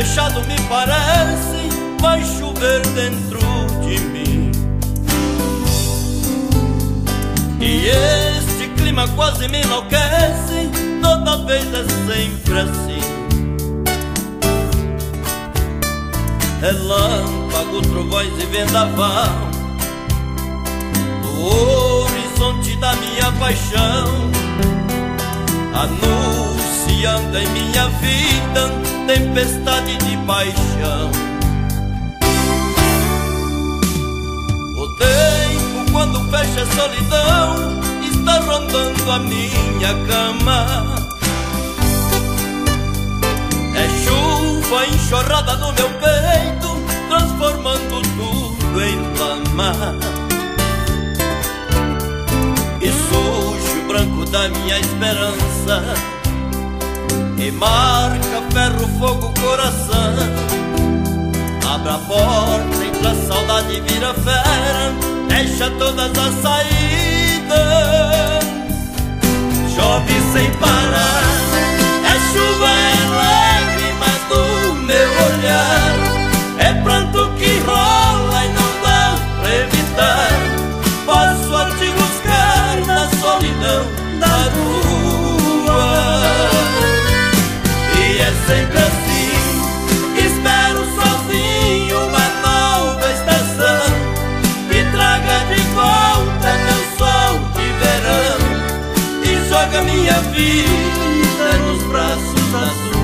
fechado me parece vai chover dentro de mim. E este clima quase me enlouquece, toda vez é sempre assim. Relâmpago, trovões e vendaval no horizonte da minha paixão, anunciando em minha vida tempestade de paixão. O tempo, quando fecha a solidão, está rondando a minha cama. É chuva enxurrada no meu peito, transformando tudo em lama. E sujo o branco da minha esperança, e marca ferro, fogo, coração. Abra a porta, entra a saudade e vira fera, deixa todas as saídas. Chove sem parar, é chuva, é lágrimas do meu olhar, é pranto que rola e não dá pra evitar. Posso a te buscar na solidão da rua, e é sempre assim, espero sozinho uma nova estação que traga de volta meu sol de verão e joga minha vida nos braços da sua.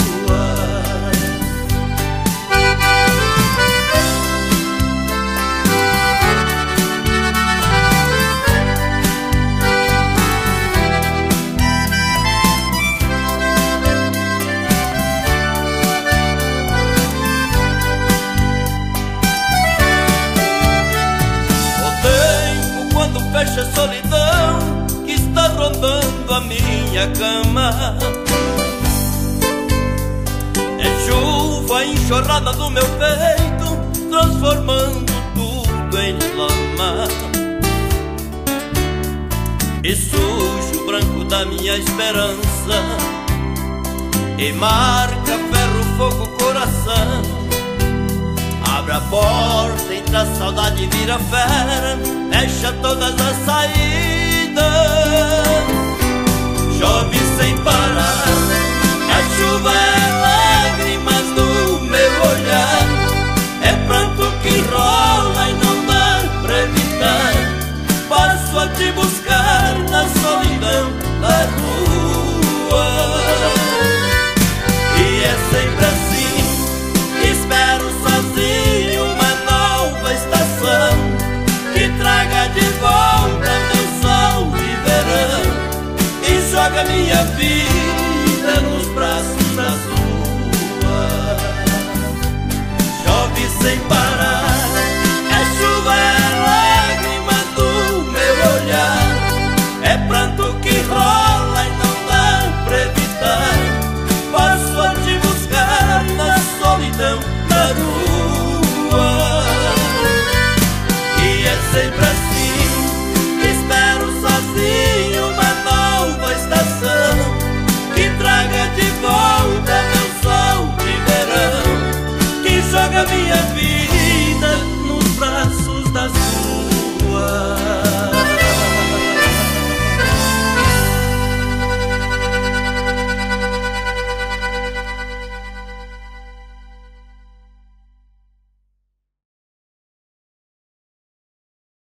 Fecha a solidão que está rondando a minha cama. É chuva enxurrada no meu peito, transformando tudo em lama. E sujo o branco da minha esperança, e marca ferro, fogo, coração. Abre a porta, entra a saudade e vira fera, fecha todas as saídas. Chove sem parar, é chuva, é lágrimas no meu olhar, é pranto que rola e não dá pra evitar. Passo a te buscar na solidão da rua, e é sempre assim, espero sozinho uma nova estação que traga de volta meu sol de verão e joga minha vida